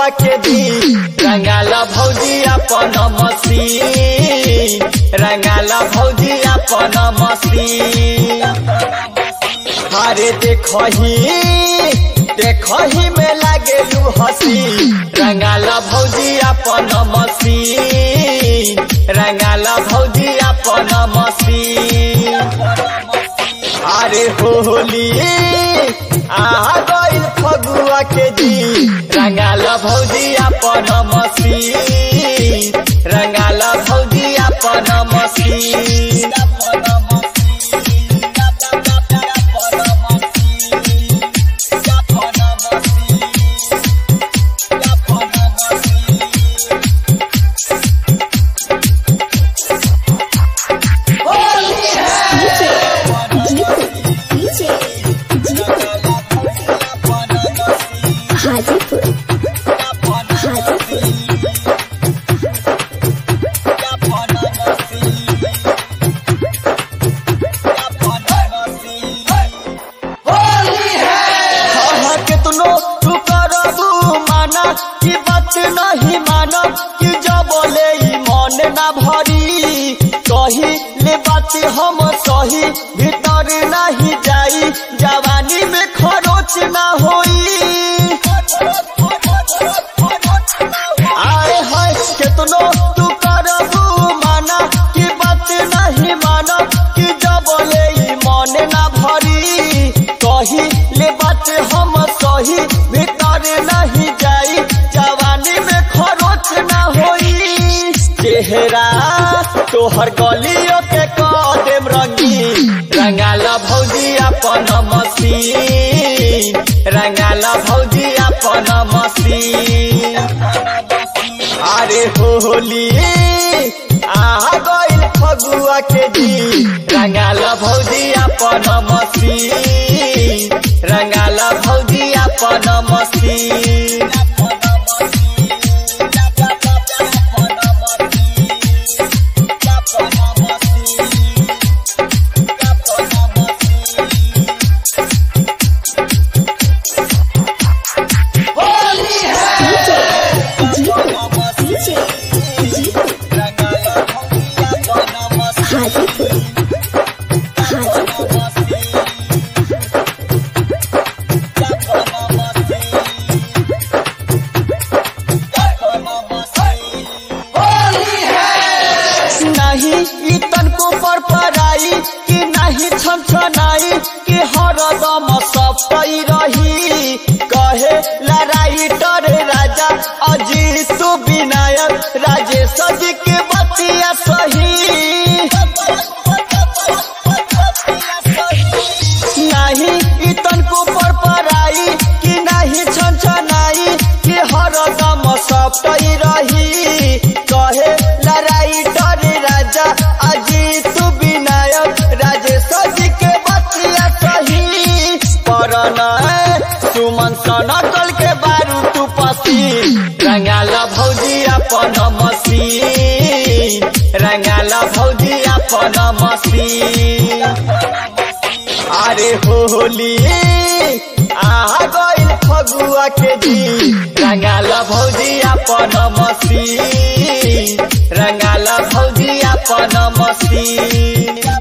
फगुआ के दी रंगाला भौजी अपन मसी रंगाला भौजी अपन मसी अरे देखही में लागे लू हसी रंगाला भौजी अपन मसी रंगाला भौजी अपन मसी अरे होली आ गइल फगुआ के दी रंगाला भौजी अपन मसी रंगाला भौजी अपन मसी की बात नहीं मानो कि जब ले मन ना भरी कही ले बात हम सही भीतर नहीं जाई जवानी में खरोच ना होई आए हाय केतनो तू करबू माना की बात नहीं मानो कि जब ले मन ना भरी कही ले बात हम सही भीतर नहीं जाई जवानी में खरोच ना होई चेहरा तोहर गलियों के कदम रंगी रंगाला भौजी अपन मसी रंगाला भौजी अपन मसी अरे होली आ गइल फगुआ के दी रंगाला भौजी अपन मसी रंगाला भौजी अपन मसी नहीं तनको पर पराई कि नहीं छनछनाई कि हरदम सफाई रही कहे लड़ाईटर राजा अजीत विनायक राजेश जी के बतिया सही नहीं तनको पर पराई कि नहीं छनछनाई कि हरदम सफाई रही कहे लड़ाईटर राजा अजीत विनायक राजेश जी के बतिया सही परन सुमन सनकल के बारू तू पसी रंगाला भौजी अपन मसी रंगाला भौजी अपन मसी अरे होली आ गइल फगुआ के दी रंगाला भौजी अपन मसी रंगाला भौजी अपन मसी।